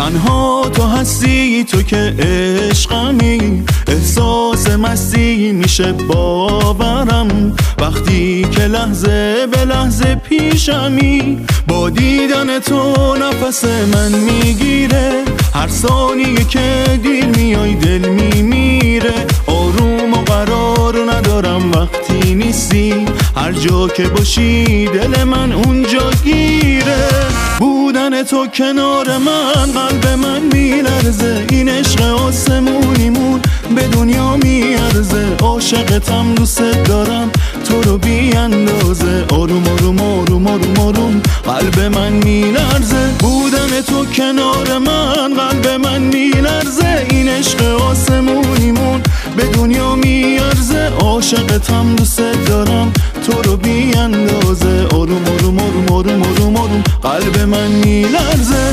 تنها تو هستی، تو که عشقمی، احساس مستی میشه باورم وقتی که لحظه به لحظه پیشمی. با دیدن تو نفس من میگیره، هر ثانیه که دیر میای دل میمیره. آروم و قرار ندارم وقتی نیستی، هر جا که باشی دل من اونجا گیره. بودن تو کنار من قلب من میلرزه، این عشق آسمونیمون به دنیا میارزه. عاشقتم دوست دارم تو رو بی اندازه، آروم آروم آروم آروم آروم قلب من میلرزه. بودن تو کنار من قلب من میلرزه، این عشق آسمونیمون به دنیا میارزه. عاشقتم دوست دارم تو رو بی اندازه، آروم آروم آروم آروم آروم آروم قلب من میلرزه.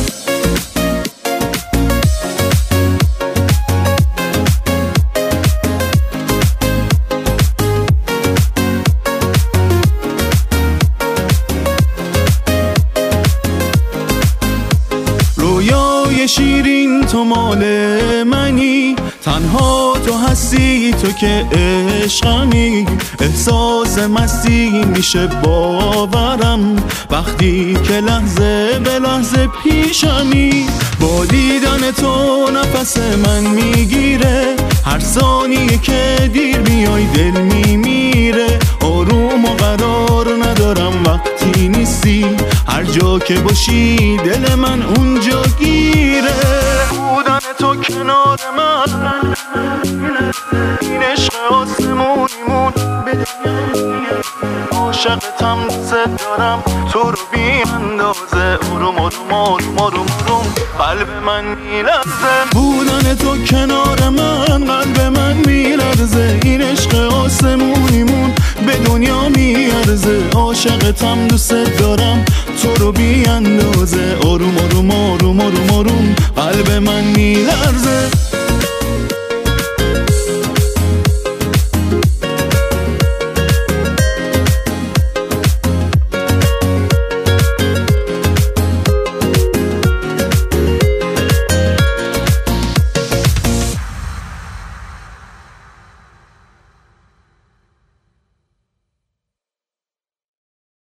رویای شیرین تو مال منی، تنها تو هستی، تو که عشقمی، احساس مستی میشه باورم وقتی که لحظه به لحظه پیشمی. با دیدن تو نفس من میگیره، هر ثانیه که دیر میای دل میمیره. آروم و قرار ندارم وقتی نیستی، هر جا که باشی دل من اونجا گیره. بودن تو کنار من این عشق آسمونیمون به دنیا، عاشقتم دوست دارم تو رو بی اندازه، آروم آروم آروم آروم آروم قلب من میلرزه. بودن تو کنار من قلب من میلرزه، این عشق آسمونیمون به دنیا میارزه. عاشقتم دوست دارم تو رو بی اندازه، آروم آروم آروم آروم آروم قلب من میلرزه.